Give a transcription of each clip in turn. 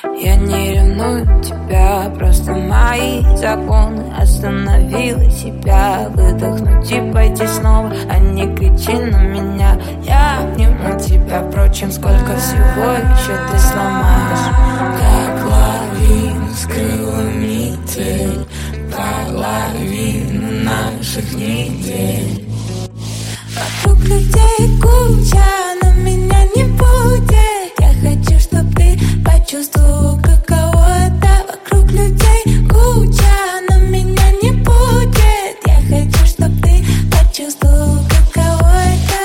Я не ревную тебя, просто мои законы. Остановила себя, выдохнуть и пойти снова, а не кричи на меня. Я обниму тебя, впрочем, сколько всего еще ты сломаешь. Как лавина скрыла метель, половину наших недель. Вокруг людей куча, но меня не будет. Я хочу, чтоб ты почувствовал, каково это. Вокруг людей куча, но меня не будет. Я хочу, чтоб ты почувствовал, каково это.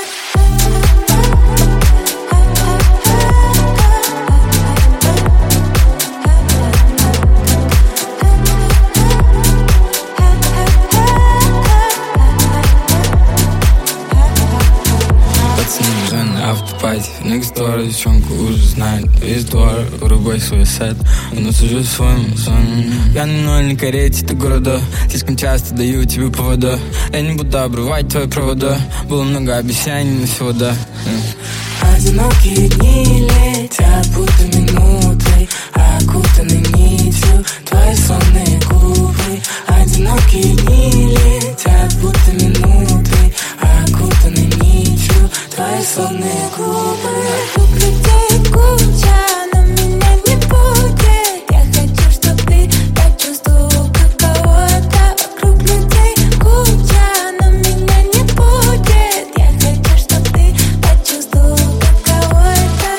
Автопати, next door, девчонку уже знает весь двор, вырубай свой сет, у нас уже своим сон. Я на нольной карете до города, слишком часто даю тебе повода. Я не буду обрывать твои провода, было много обещаний, но всего да. Одинокие дни летят, будто минуты, окутаны нитью твои сонные губы. Одинокие дни летят, будто минуты, окутаны нитью твои сонные губы. Вокруг людей куча, но меня не будет. Я хочу, чтоб ты почувствовал, каково это. Вокруг людей куча, но меня не будет. Я хочу, чтоб ты почувствовал, каково это.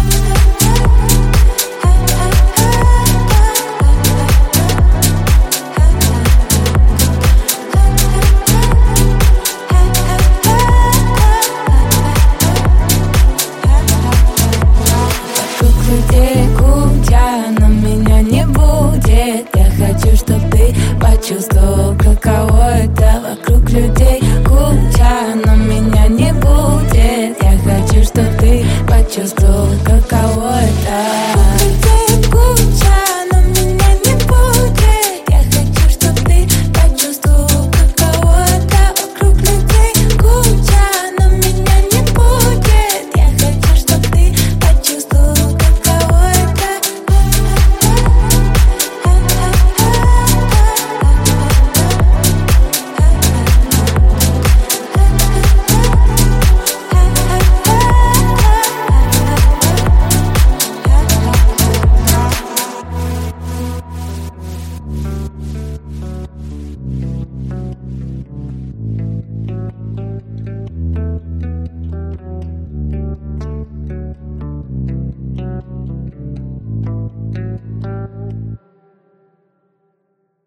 Вокруг людей куча, но меня не будет. Я хочу, чтоб ты почувствовал, каково это. Вокруг людей